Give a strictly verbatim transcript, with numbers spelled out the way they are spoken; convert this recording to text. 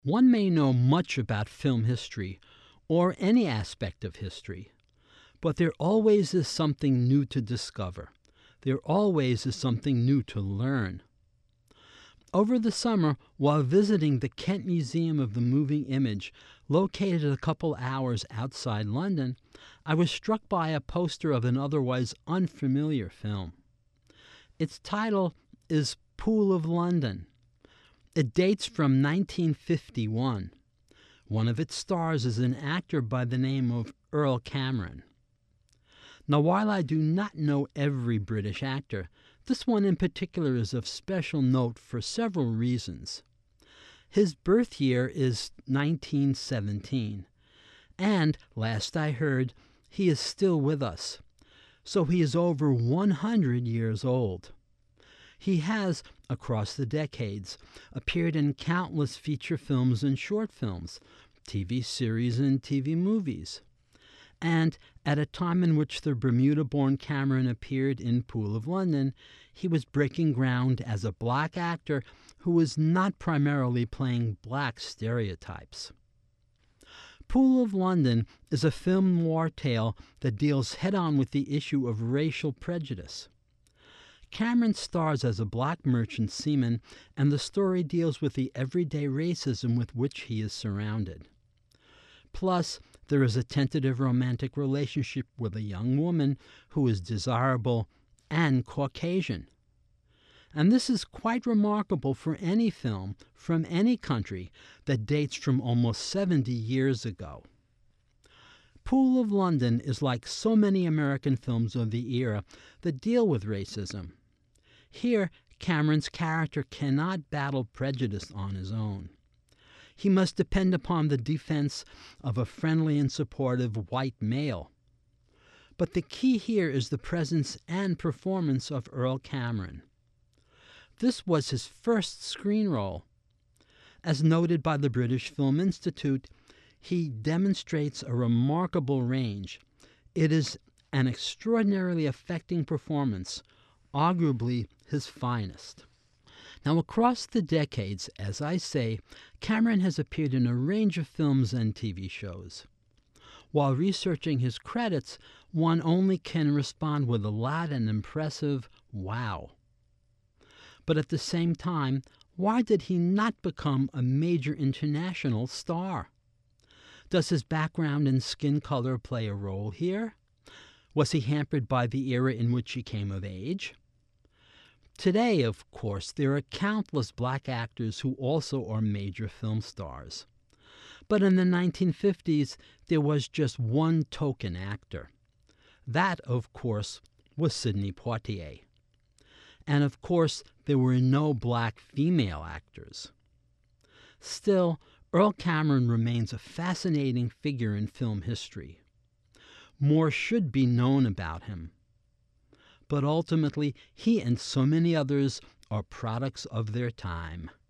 One may know much about film history or any aspect of history, but there always is something new to discover. There always is something new to learn. Over the summer, while visiting the Kent Museum of the Moving Image, located a couple hours outside London, I was struck by a poster of an otherwise unfamiliar film. Its title is Pool of London. It dates from nineteen fifty-one. One of its stars is an actor by the name of Earl Cameron. Now, while I do not know every British actor, this one in particular is of special note for several reasons. His birth year is nineteen seventeen, and, last I heard, he is still with us, so he is over one hundred years old. He has, across the decades, appeared in countless feature films and short films, T V series and T V movies. And at a time in which the Bermuda-born Cameron appeared in Pool of London, he was breaking ground as a black actor who was not primarily playing black stereotypes. Pool of London is a film noir tale that deals head-on with the issue of racial prejudice. Cameron stars as a black merchant seaman, and the story deals with the everyday racism with which he is surrounded. Plus, there is a tentative romantic relationship with a young woman who is desirable and Caucasian. And this is quite remarkable for any film from any country that dates from almost seventy years ago. Pool of London is like so many American films of the era that deal with racism. Here, Cameron's character cannot battle prejudice on his own. He must depend upon the defense of a friendly and supportive white male. But the key here is the presence and performance of Earl Cameron. This was his first screen role. As noted by the British Film Institute, he demonstrates a remarkable range. It is an extraordinarily affecting performance, arguably his finest. Now, across the decades, as I say, Cameron has appeared in a range of films and T V shows. While researching his credits, one only can respond with a loud and impressive wow. But at the same time, why did he not become a major international star? Does his background and skin color play a role here? Was he hampered by the era in which he came of age? Today, of course, there are countless black actors who also are major film stars. But in the nineteen fifties, there was just one token actor. That, of course, was Sidney Poitier. And of course, there were no black female actors. Still, Earl Cameron remains a fascinating figure in film history. More should be known about him. But ultimately, he and so many others are products of their time.